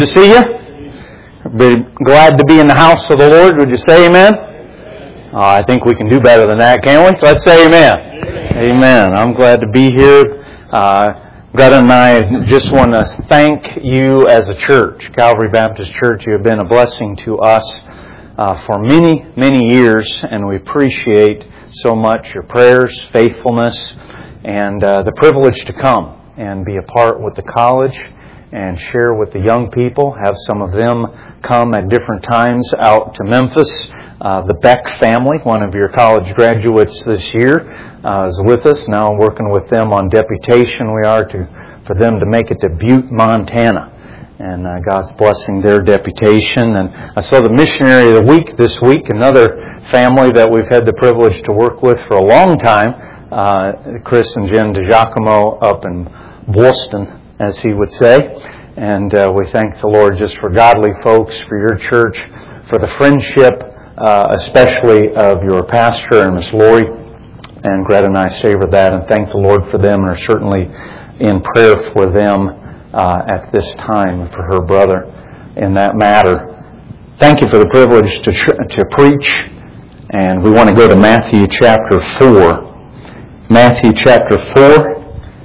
To see you. Be glad to be in the house of the Lord. Would you say amen? I think we can do better than that, can't we? Let's say amen. Amen. I'm glad to be here. Greta and I just want to thank you as a church, Calvary Baptist Church. You have been a blessing to us for many, many years, and we appreciate so much your prayers, faithfulness, and the privilege to come and be a part with the college and share with the young people, have some of them come at different times out to Memphis. The Beck family, one of your college graduates this year, is with us. Now working with them on deputation we are for them to make it to Butte, Montana. And God's blessing their deputation. And I saw the missionary of the week this week, another family that we've had the privilege to work with for a long time, Chris and Jen DiGiacomo up in Boston, as he would say. And we thank the Lord just for godly folks, for your church, for the friendship, especially of your pastor and Miss Lori. And Greta and I savor that and thank the Lord for them and are certainly in prayer for them at this time, for her brother in that matter. Thank you for the privilege to preach. And we want to go to Matthew chapter 4. Matthew chapter 4.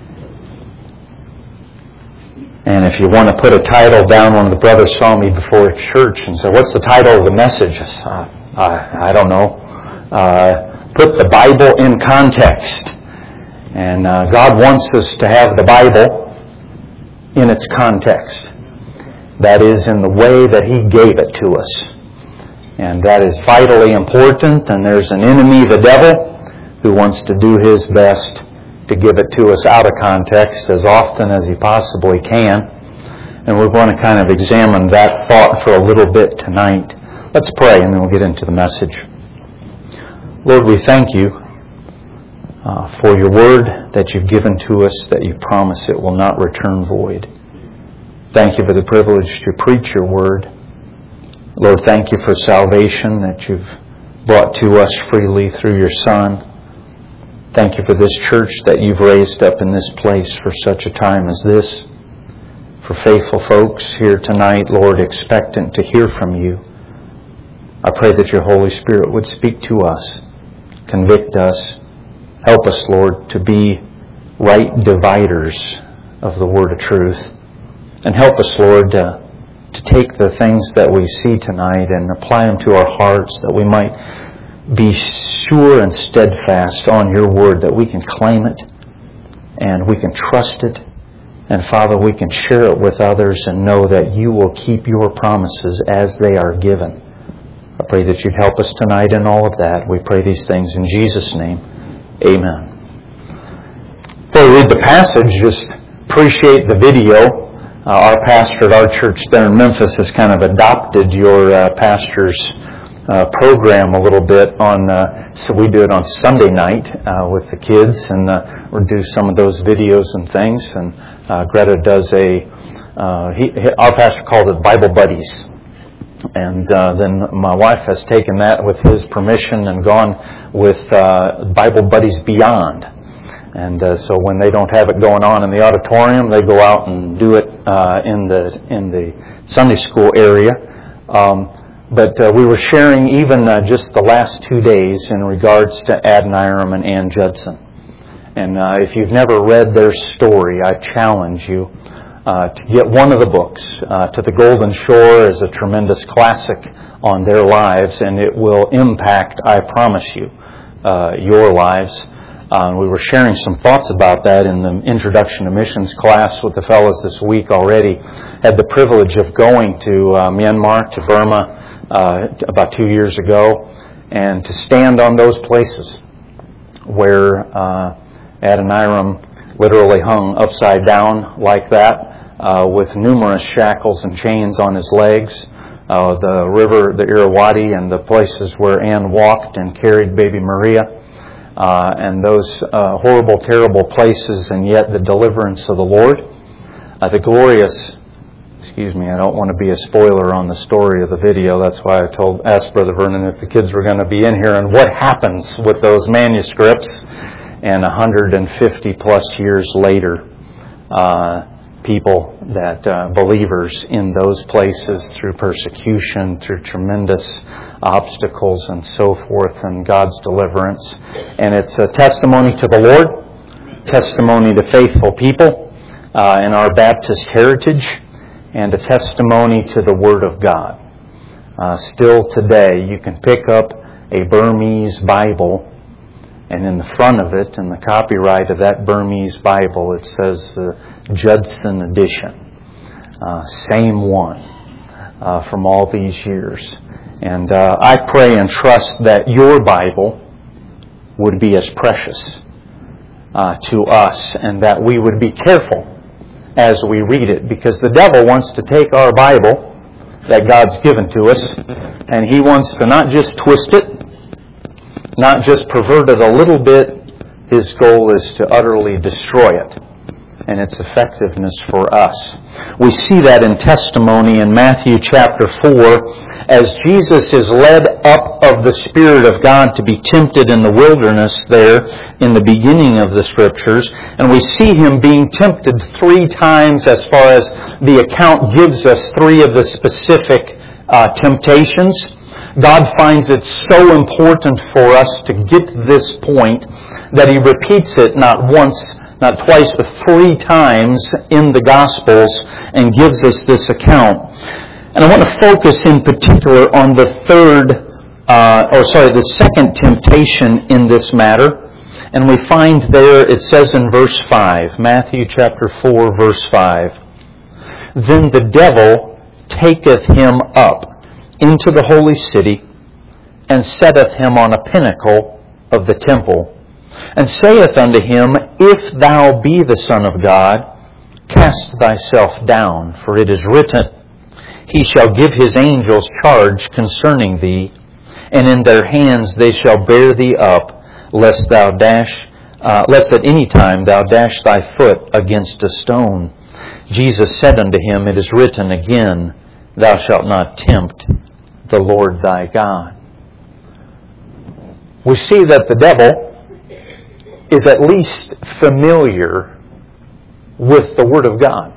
And if you want to put a title down, one of the brothers saw me before church and said, "What's the title of the message?" I don't know. Put the Bible in context. And God wants us to have the Bible in its context. That is, in the way that He gave it to us. And that is vitally important. And there's an enemy, the devil, who wants to do his best to give it to us out of context as often as he possibly can. And we're going to kind of examine that thought for a little bit tonight. Let's pray and then we'll get into the message. Lord, we thank you for your word that you've given to us, that you promise it will not return void. Thank you for the privilege to preach your word. Lord, thank you for salvation that you've brought to us freely through your Son. Thank you for this church that you've raised up in this place for such a time as this. For faithful folks here tonight, Lord, expectant to hear from you. I pray that your Holy Spirit would speak to us, convict us, help us, Lord, to be right dividers of the word of truth. And help us, Lord, to take the things that we see tonight and apply them to our hearts, that we might be sure and steadfast on your word, that we can claim it and we can trust it. And Father, we can share it with others and know that you will keep your promises as they are given. I pray that you'd help us tonight in all of that. We pray these things in Jesus' name. Amen. Before we read the passage, just appreciate the video. Our pastor at our church there in Memphis has kind of adopted your pastor's program a little bit so we do it on Sunday night with the kids, and we'll do some of those videos and things. And Greta does our pastor calls it Bible Buddies. And then my wife has taken that with his permission and gone with Bible Buddies Beyond. And so when they don't have it going on in the auditorium, they go out and do it in the Sunday school area. But we were sharing even just the last 2 days in regards to Adoniram and Ann Judson. And if you've never read their story, I challenge you to get one of the books. To the Golden Shore is a tremendous classic on their lives, and it will impact, I promise you, your lives. We were sharing some thoughts about that in the Introduction to Missions class with the fellows this week already. Had the privilege of going to Myanmar, to Burma, about 2 years ago, and to stand on those places where Adoniram literally hung upside down like that, with numerous shackles and chains on his legs, the river, the Irrawaddy, and the places where Anne walked and carried baby Maria, and those horrible, terrible places, and yet the deliverance of the Lord, the glorious. Excuse me, I don't want to be a spoiler on the story of the video. That's why I asked Brother Vernon if the kids were going to be in here and what happens with those manuscripts. And 150 plus years later, people that believers in those places through persecution, through tremendous obstacles and so forth, and God's deliverance. And it's a testimony to the Lord, testimony to faithful people in our Baptist heritage, and a testimony to the Word of God. Still today, you can pick up a Burmese Bible, and in the front of it, in the copyright of that Burmese Bible, it says the Judson edition. Same one from all these years. And I pray and trust that your Bible would be as precious to us, and that we would be careful as we read it, because the devil wants to take our Bible that God's given to us, and he wants to not just twist it, not just pervert it a little bit. His goal is to utterly destroy it and its effectiveness for us. We see that in testimony in Matthew chapter 4, as Jesus is led up of the Spirit of God to be tempted in the wilderness there in the beginning of the Scriptures. And we see Him being tempted 3 times, as far as the account gives us 3 of the specific temptations. God finds it so important for us to get this point that He repeats it not once, not twice, but 3 times in the Gospels, and gives us this account. And I want to focus in particular on the second temptation in this matter. And we find there, it says in verse 5, Matthew chapter 4, verse 5, "Then the devil taketh him up into the holy city, and setteth him on a pinnacle of the temple, and saith unto him, If thou be the Son of God, cast thyself down, for it is written, He shall give His angels charge concerning thee, and in their hands they shall bear thee up, lest at any time thou dash thy foot against a stone. Jesus said unto him, It is written again, Thou shalt not tempt the Lord thy God." We see that the devil is at least familiar with the Word of God.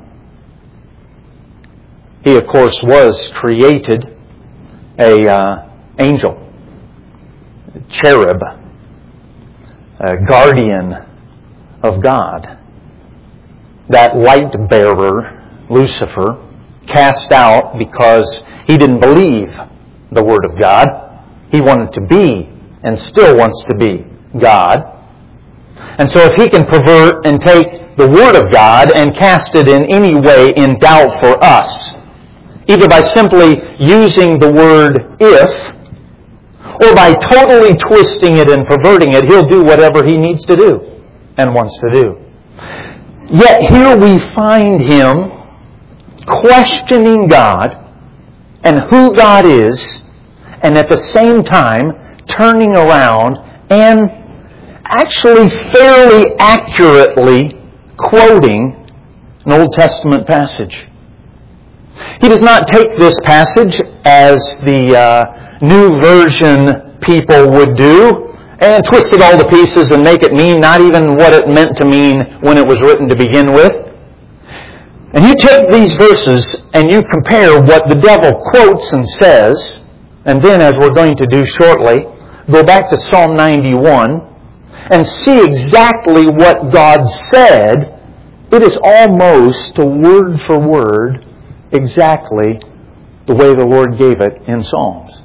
He, of course, was created an angel, a cherub, a guardian of God. That light bearer, Lucifer, cast out because he didn't believe the Word of God. He wanted to be, and still wants to be, God. And so if he can pervert and take the Word of God and cast it in any way in doubt for us, either by simply using the word if, or by totally twisting it and perverting it, he'll do whatever he needs to do and wants to do. Yet here we find him questioning God and who God is, and at the same time turning around and actually fairly accurately quoting an Old Testament passage. He does not take this passage as the New Version people would do and twist it all to pieces and make it mean not even what it meant to mean when it was written to begin with. And you take these verses and you compare what the devil quotes and says, and then, as we're going to do shortly, go back to Psalm 91 and see exactly what God said. It is almost word for word exactly the way the Lord gave it in Psalms.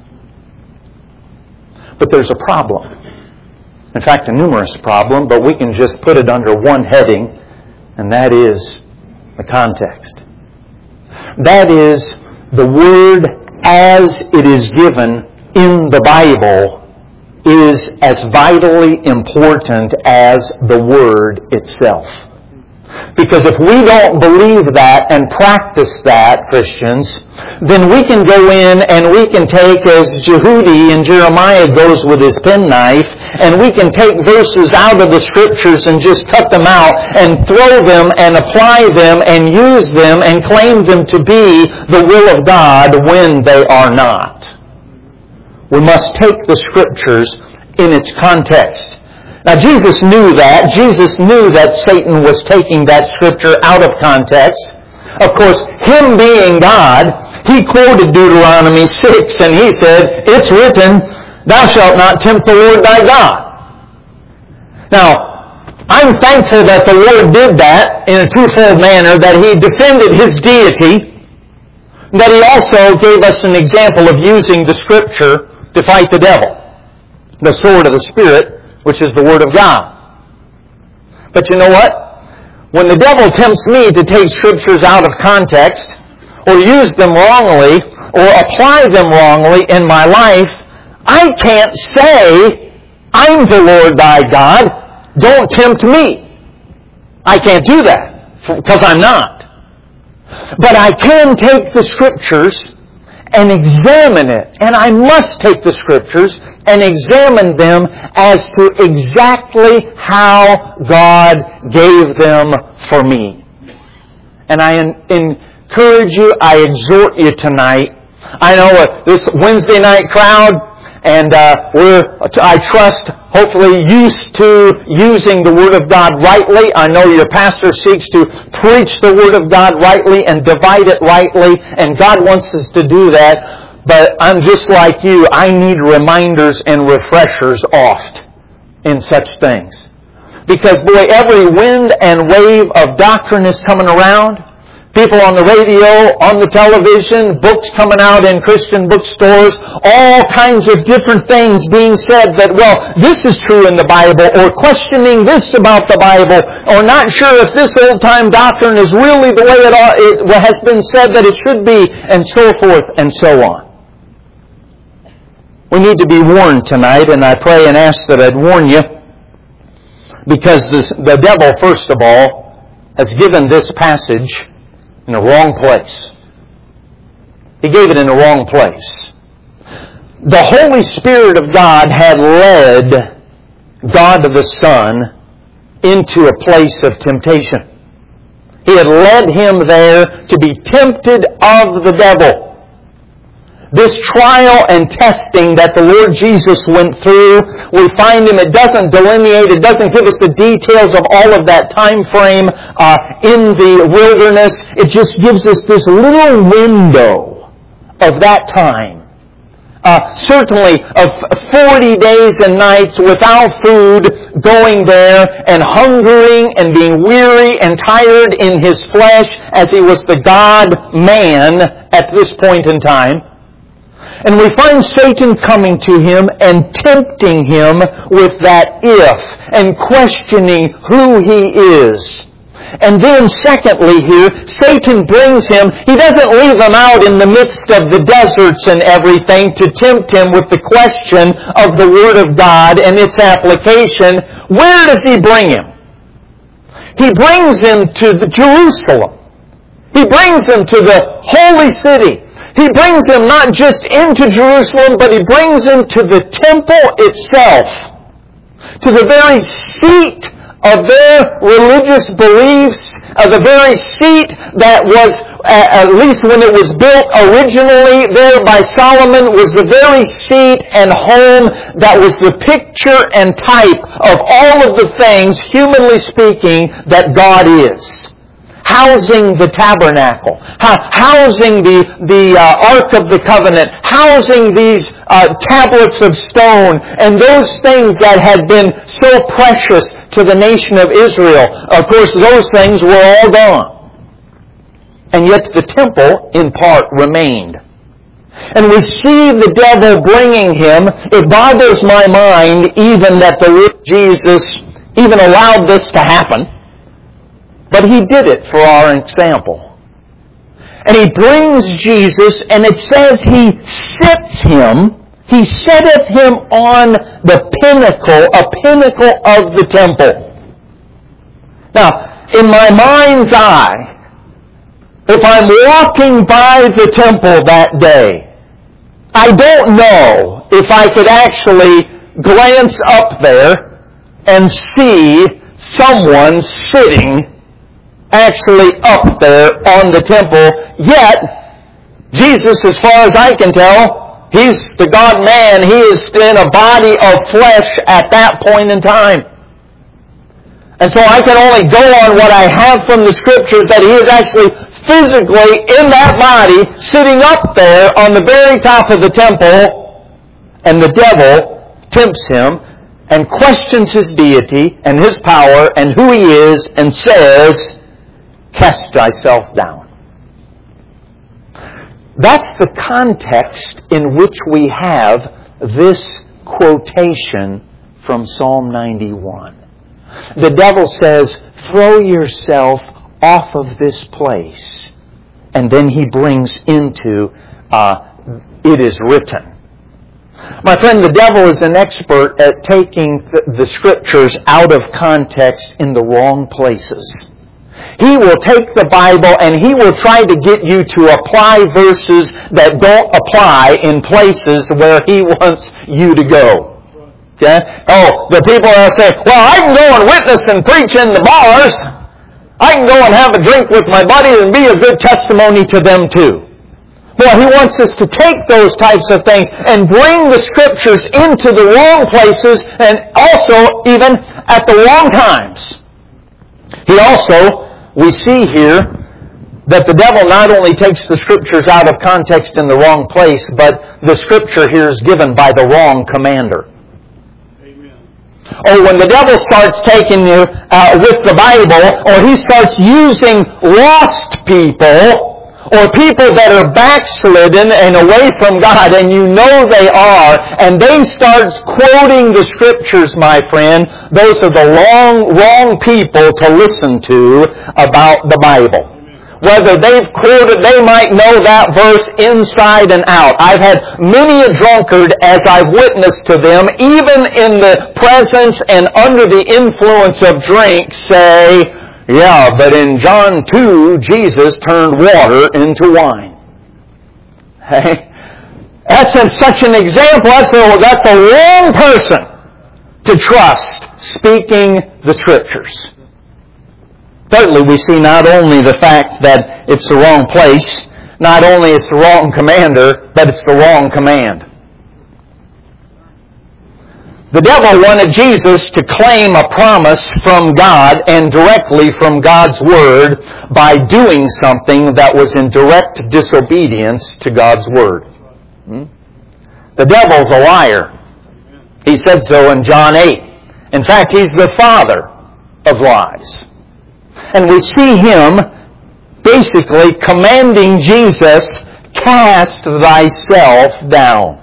But there's a problem. In fact, a numerous problem, but we can just put it under one heading, and that is the context. That is, the Word as it is given in the Bible is as vitally important as the Word itself. Because if we don't believe that and practice that, Christians, then we can go in and we can take, as Jehudi in Jeremiah goes with his penknife, and we can take verses out of the Scriptures and just cut them out and throw them and apply them and use them and claim them to be the will of God when they are not. We must take the Scriptures in its context. Now, Jesus knew that. Jesus knew that Satan was taking that Scripture out of context. Of course, Him being God, He quoted Deuteronomy 6 and He said, it's written, thou shalt not tempt the Lord thy God. Now, I'm thankful that the Lord did that in a twofold manner, that He defended His deity, that He also gave us an example of using the Scripture to fight the devil. The sword of the Spirit, which is the Word of God. But you know what? When the devil tempts me to take Scriptures out of context, or use them wrongly, or apply them wrongly in my life, I can't say, I'm the Lord thy God, don't tempt me. I can't do that, because I'm not. But I can take the Scriptures and examine it. And I must take the Scriptures and examine them as to exactly how God gave them for me. And I encourage you, I exhort you tonight. I know this Wednesday night crowd, and we're, I trust, hopefully used to using the Word of God rightly. I know your pastor seeks to preach the Word of God rightly and divide it rightly, and God wants us to do that. But I'm just like you. I need reminders and refreshers oft in such things. Because, boy, every wind and wave of doctrine is coming around. People on the radio, on the television, books coming out in Christian bookstores, all kinds of different things being said that, well, this is true in the Bible, or questioning this about the Bible, or not sure if this old-time doctrine is really the way it has been said that it should be, and so forth and so on. We need to be warned tonight, and I pray and ask that I'd warn you, because the devil, first of all, has given this passage in the wrong place. He gave it in the wrong place. The Holy Spirit of God had led God the Son into a place of temptation. He had led Him there to be tempted of the devil. This trial and testing that the Lord Jesus went through, we find Him, it doesn't delineate, it doesn't give us the details of all of that time frame in the wilderness. It just gives us this little window of that time. Certainly of 40 days and nights without food, going there and hungering and being weary and tired in His flesh as He was the God-man at this point in time. And we find Satan coming to Him and tempting Him with that if, and questioning who He is. And then secondly here, Satan brings Him, he doesn't leave Him out in the midst of the deserts and everything to tempt Him with the question of the Word of God and its application. Where does He bring Him? He brings Him to Jerusalem. He brings Him to the holy city. He brings Him not just into Jerusalem, but He brings Him to the temple itself, to the very seat of their religious beliefs, the very seat that was, at least when it was built originally there by Solomon, was the very seat and home that was the picture and type of all of the things, humanly speaking, that God is. Housing the tabernacle, housing the Ark of the Covenant, housing these tablets of stone, and those things that had been so precious to the nation of Israel. Of course, those things were all gone. And yet the temple, in part, remained. And we see the devil bringing Him. It boggles my mind even that the Lord Jesus even allowed this to happen. But He did it for our example. And He brings Jesus, and it says He sits Him, He setteth Him on the pinnacle, a pinnacle of the temple. Now, in my mind's eye, if I'm walking by the temple that day, I don't know if I could actually glance up there and see someone sitting actually up there on the temple. Yet, Jesus, as far as I can tell, He's the God-man. He is in a body of flesh at that point in time. And so I can only go on what I have from the Scriptures, that He is actually physically in that body, sitting up there on the very top of the temple, and the devil tempts Him and questions His deity and His power and who He is and says, "Cast thyself down." That's the context in which we have this quotation from Psalm 91. The devil says, "Throw yourself off of this place." And then he brings into, "It is written." My friend, the devil is an expert at taking the Scriptures out of context in the wrong places. He will take the Bible and he will try to get you to apply verses that don't apply in places where he wants you to go. Okay? Oh, the people that say, "Well, I can go and witness and preach in the bars. I can go and have a drink with my buddies and be a good testimony to them too." Well, he wants us to take those types of things and bring the Scriptures into the wrong places and also even at the wrong times. He also, we see here, that the devil not only takes the Scriptures out of context in the wrong place, but the Scripture here is given by the wrong commander. Or when the devil starts taking you with the Bible, or he starts using lost people, or people that are backslidden and away from God, and you know they are, and they start quoting the Scriptures, my friend, those are the wrong people to listen to about the Bible. Whether they've quoted, they might know that verse inside and out. I've had many a drunkard, as I've witnessed to them, even in the presence and under the influence of drink, say, "Yeah, but in John 2, Jesus turned water into wine." Hey? That's such an example. That's the wrong person to trust speaking the Scriptures. Thirdly, we see not only the fact that it's the wrong place, not only it's the wrong commander, but it's the wrong command. The devil wanted Jesus to claim a promise from God and directly from God's Word by doing something that was in direct disobedience to God's Word. The devil's a liar. He said so in John 8. In fact, he's the father of lies. And we see him basically commanding Jesus, "Cast thyself down."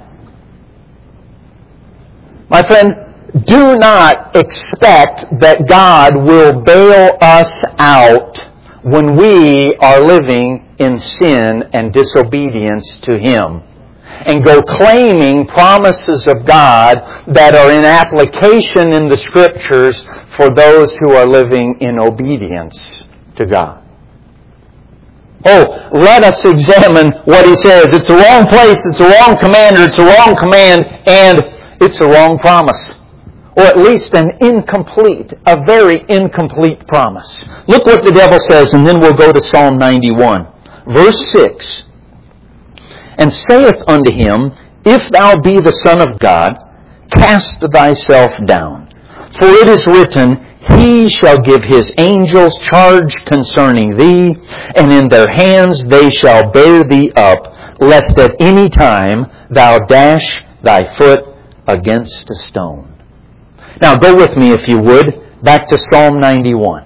My friend, do not expect that God will bail us out when we are living in sin and disobedience to Him, and go claiming promises of God that are in application in the Scriptures for those who are living in obedience to God. Oh, let us examine what he says. It's the wrong place, it's the wrong commander, it's the wrong command, and it's the wrong promise. Or at least a very incomplete promise. Look what the devil says, and then we'll go to Psalm 91. Verse 6. "And saith unto him, If thou be the Son of God, cast thyself down. For it is written, He shall give His angels charge concerning thee, and in their hands they shall bear thee up, lest at any time thou dash thy foot against a stone." Now go with me, if you would, back to Psalm 91.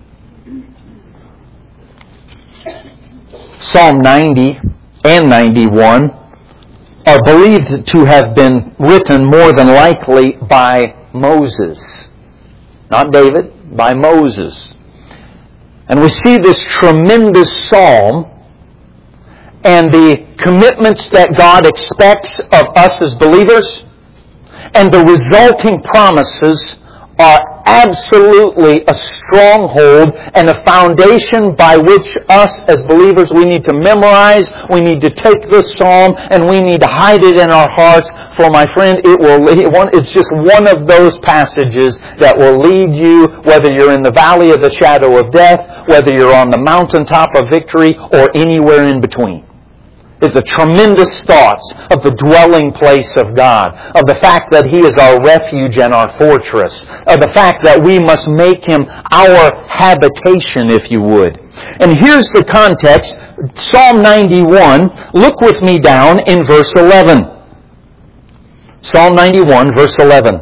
Psalm 90 and 91 are believed to have been written more than likely by Moses. Not David, by Moses. And we see this tremendous psalm and the commitments that God expects of us as believers, and the resulting promises are absolutely a stronghold and a foundation by which us as believers, we need to memorize, we need to take this psalm, and we need to hide it in our hearts. For my friend, it's just one of those passages that will lead you, whether you're in the valley of the shadow of death, whether you're on the mountaintop of victory, or anywhere in between. is the tremendous thoughts of the dwelling place of God, of the fact that He is our refuge and our fortress, of the fact that we must make Him our habitation, if you would. And here's the context, Psalm 91. Look with me down in verse 11. Psalm 91, verse 11.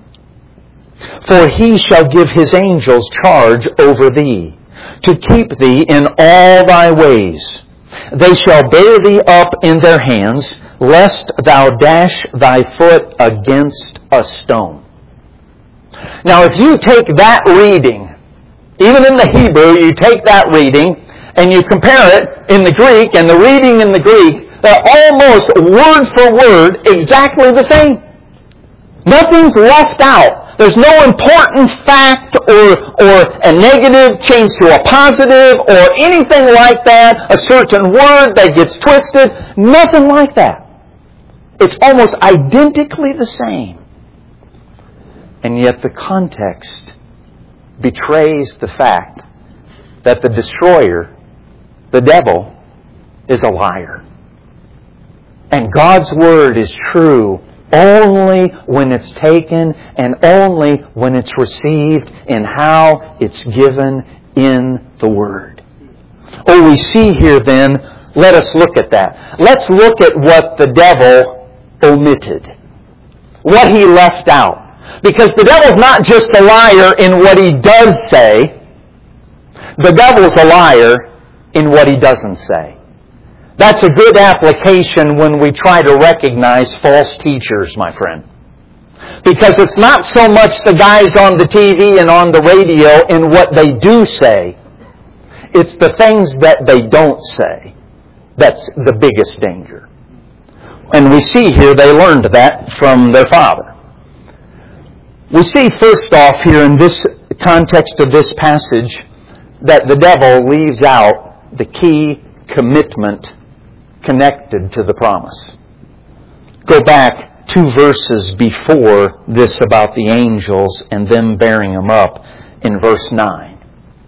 For He shall give His angels charge over thee, to keep thee in all thy ways. They shall bear thee up in their hands, lest thou dash thy foot against a stone. Now, if you take that reading, even in the Hebrew, you take that reading and you compare it in the Greek, and the reading in the Greek, they're almost word for word exactly the same. Nothing's left out. There's no important fact or a negative changed to a positive or anything like that, a certain word that gets twisted. Nothing like that. It's almost identically the same. And yet the context betrays the fact that the destroyer, the devil, is a liar. And God's Word is true only when it's taken and only when it's received in how it's given in the Word. Oh, we see here then, let us look at that. Let's look at what the devil omitted. What he left out. Because the devil's not just a liar in what he does say. The devil's a liar in what he doesn't say. That's a good application when we try to recognize false teachers, my friend. Because it's not so much the guys on the TV and on the radio in what they do say. It's the things that they don't say that's the biggest danger. And we see here they learned that from their father. We see first off here in this context of this passage that the devil leaves out the key commitment connected to the promise. Go back 2 verses before this about the angels and them bearing them up in verse 9.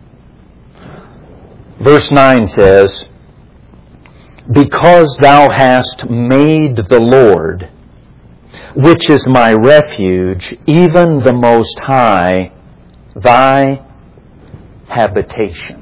Verse 9 says, Because thou hast made the Lord, which is my refuge, even the Most High, thy habitation.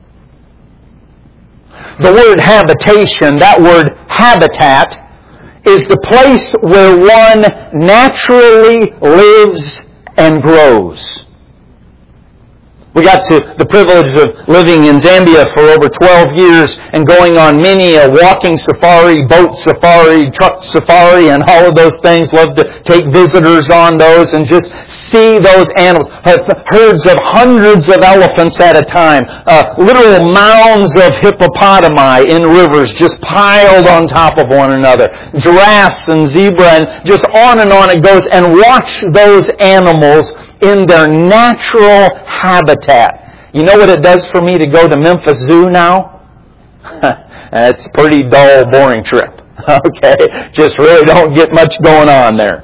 The word habitation, that word habitat, is the place where one naturally lives and grows. We got to the privilege of living in Zambia for over 12 years and going on many a walking safari, boat safari, truck safari, and all of those things. Love to take visitors on those and just see those animals. Herds of hundreds of elephants at a time. Literal mounds of hippopotami in rivers just piled on top of one another. Giraffes and zebra and just on it goes. And watch those animals in their natural habitat. You know what it does for me to go to Memphis Zoo now? It's a pretty dull, boring trip. Okay? Just really don't get much going on there.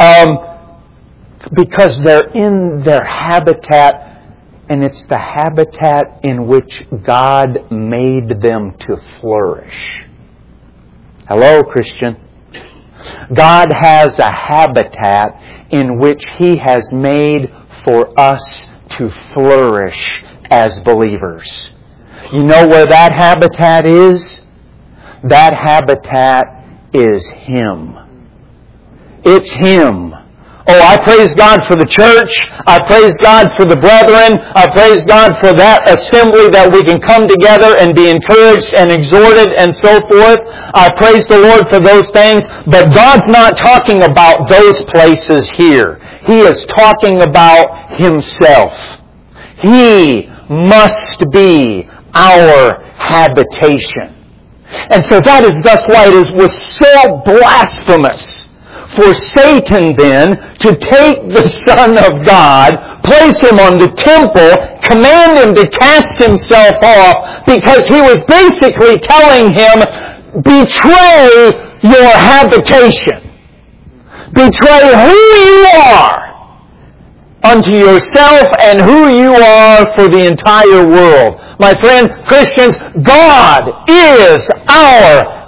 Because they're in their habitat, and it's the habitat in which God made them to flourish. Hello, Christian. God has a habitat in which He has made for us to flourish as believers. You know where that habitat is? That habitat is Him. It's Him. Oh, I praise God for the church. I praise God for the brethren. I praise God for that assembly that we can come together and be encouraged and exhorted and so forth. I praise the Lord for those things. But God's not talking about those places here. He is talking about Himself. He must be our habitation. And so that's why it was so blasphemous for Satan then to take the Son of God, place Him on the temple, command Him to cast Himself off, because He was basically telling him, betray your habitation. Betray who you are unto yourself and who you are for the entire world. My friend, Christians, God is our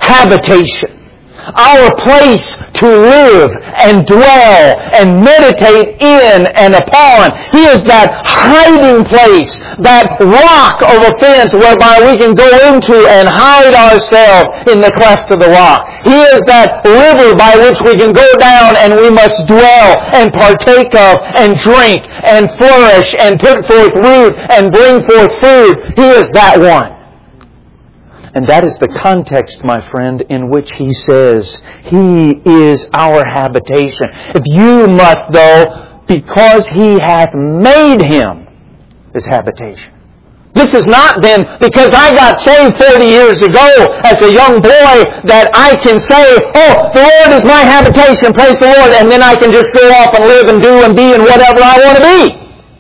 habitation. Our place to live and dwell and meditate in and upon. He is that hiding place, that rock of offense whereby we can go into and hide ourselves in the cleft of the rock. He is that river by which we can go down and we must dwell and partake of and drink and flourish and put forth root and bring forth food. He is that one. And that is the context, my friend, in which He says He is our habitation. If you must, though, because He hath made Him His habitation. This is not then because I got saved 30 years ago as a young boy that I can say, oh, the Lord is my habitation, praise the Lord, and then I can just go off and live and do and be and whatever I want to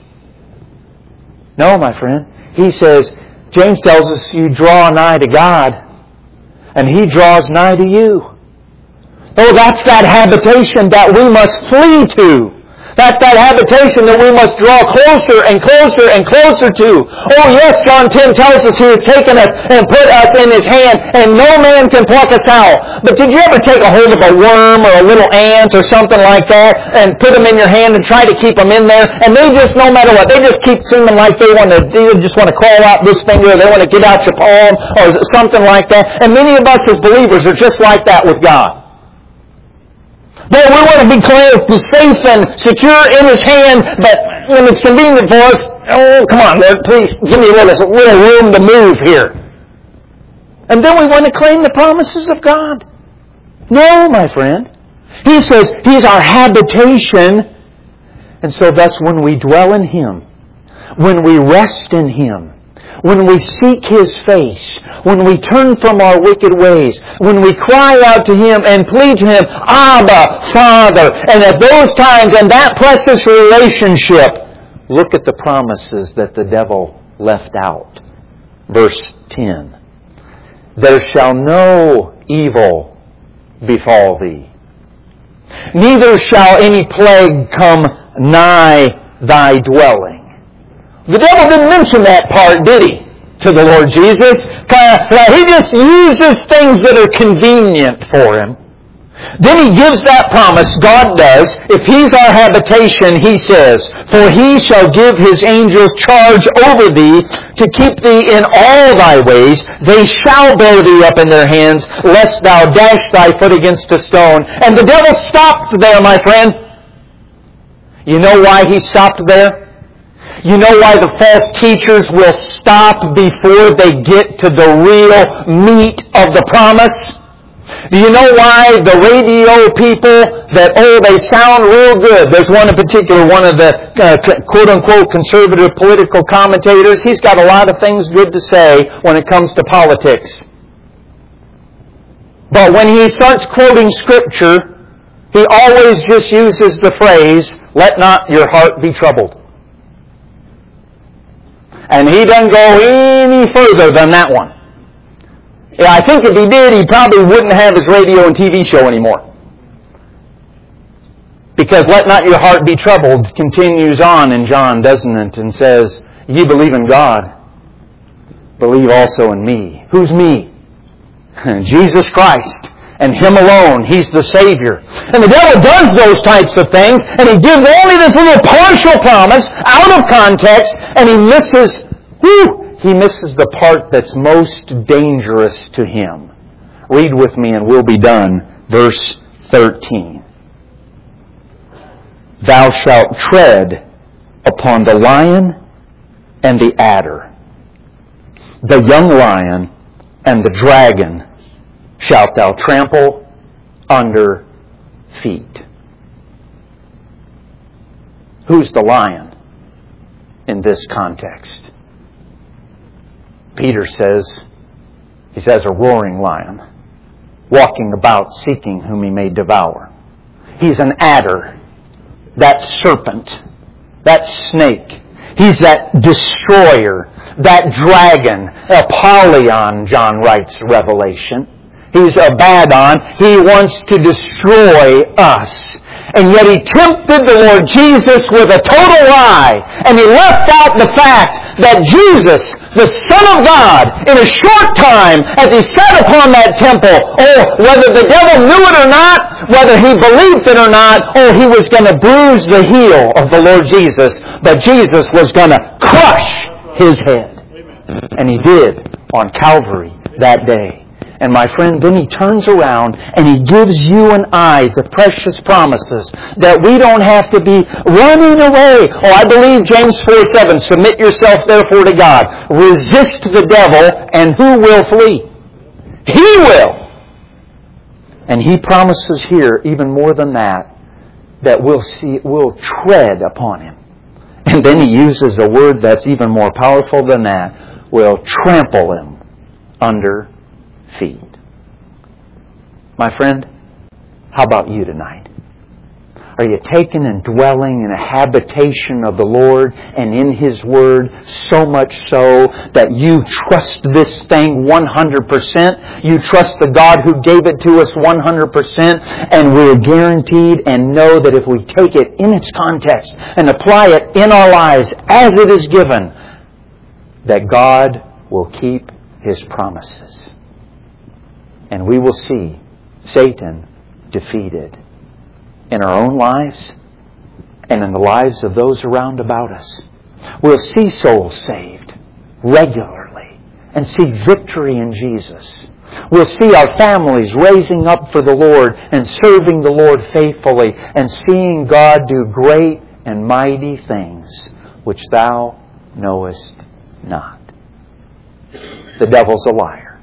be. No, my friend. He says, James tells us you draw nigh to God, and He draws nigh to you. Oh, that's that habitation that we must flee to. That's that habitation that we must draw closer and closer and closer to. Oh yes, John 10 tells us He has taken us and put us in His hand, and no man can pluck us out. But did you ever take a hold of a worm or a little ant or something like that and put them in your hand and try to keep them in there? And they just, no matter what, they just keep seeming like they just want to crawl out this finger, or they want to get out your palm or something like that. And many of us as believers are just like that with God. But we want to be safe and secure in His hand, but when it's convenient for us, oh, come on, Lord, please give me a little room to move here. And then we want to claim the promises of God. No, my friend. He says He's our habitation. And so thus when we dwell in Him, when we rest in Him, when we seek His face, when we turn from our wicked ways, when we cry out to Him and plead to Him, Abba, Father, and at those times, in that precious relationship, look at the promises that the devil left out. Verse 10. There shall no evil befall thee, neither shall any plague come nigh thy dwelling. The devil didn't mention that part, did he, to the Lord Jesus? He just uses things that are convenient for Him. Then He gives that promise, God does. If He's our habitation, He says, for He shall give His angels charge over thee to keep thee in all thy ways. They shall bear thee up in their hands, lest thou dash thy foot against a stone. And the devil stopped there, my friend. You know why he stopped there? You know why the false teachers will stop before they get to the real meat of the promise? Do you know why the radio people that, they sound real good? There's one in particular, one of the quote-unquote conservative political commentators. He's got a lot of things good to say when it comes to politics. But when he starts quoting Scripture, he always just uses the phrase, let not your heart be troubled. And he doesn't go any further than that one. Yeah, I think if he did, he probably wouldn't have his radio and TV show anymore. Because let not your heart be troubled continues on in John, doesn't it? And says, ye believe in God, believe also in me. Who's me? Jesus Christ. And Him alone. He's the Savior. And the devil does those types of things, and he gives only this little partial promise out of context, and he misses the part that's most dangerous to him. Read with me and we'll be done. Verse 13. Thou shalt tread upon the lion and the adder, the young lion and the dragon shalt thou trample under feet. Who's the lion in this context? Peter says, he's as a roaring lion, walking about seeking whom he may devour. He's an adder, that serpent, that snake. He's that destroyer, that dragon, Apollyon, John writes Revelation. He's Abaddon. He wants to destroy us. And yet he tempted the Lord Jesus with a total lie. And he left out the fact that Jesus, the Son of God, in a short time, as He sat upon that temple, whether the devil knew it or not, whether he believed it or not, he was going to bruise the heel of the Lord Jesus, but Jesus was going to crush His head. And He did on Calvary that day. And my friend, then He turns around and He gives you and I the precious promises that we don't have to be running away. I believe James 4:7, submit yourself therefore to God. Resist the devil, and who will flee? He will. And He promises here, even more than that, that we'll tread upon Him. And then He uses a word that's even more powerful than that. We'll trample Him under feet. My friend, how about you tonight? Are you taking and dwelling in a habitation of the Lord and in His Word so much so that you trust this thing 100%? You trust the God who gave it to us 100%, and we're guaranteed and know that if we take it in its context and apply it in our lives as it is given, that God will keep His promises. And we will see Satan defeated in our own lives and in the lives of those around about us. We'll see souls saved regularly and see victory in Jesus. We'll see our families raising up for the Lord and serving the Lord faithfully and seeing God do great and mighty things which thou knowest not. The devil's a liar.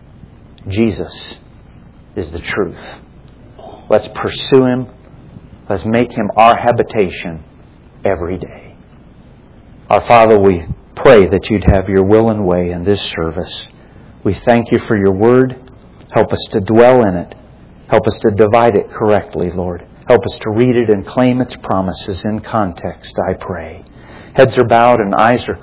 Jesus is the truth. Let's pursue Him. Let's make Him our habitation every day. Our Father, we pray that You'd have Your will and way in this service. We thank You for Your Word. Help us to dwell in it. Help us to divide it correctly, Lord. Help us to read it and claim its promises in context, I pray. Heads are bowed and eyes are closed.